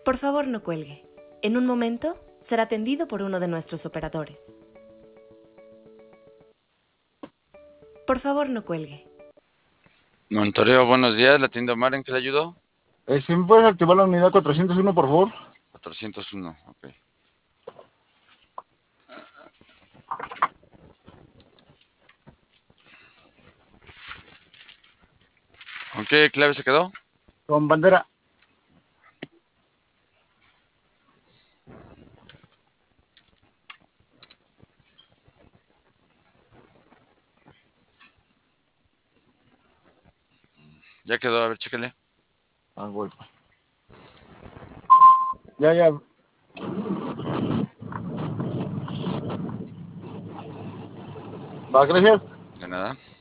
Por favor, no cuelgue. En un momento será atendido por uno de nuestros operadores. Por favor, no cuelgue. Monitoreo, buenos días. ¿La tienda Omar en qué le ayudó? Si me puedes activar la unidad 401, por favor. 401, ok. ¿Con qué clave se quedó? Con bandera. Ya quedó, a ver, chéquele. Ah, bueno. Ya. Va, gracias. De nada.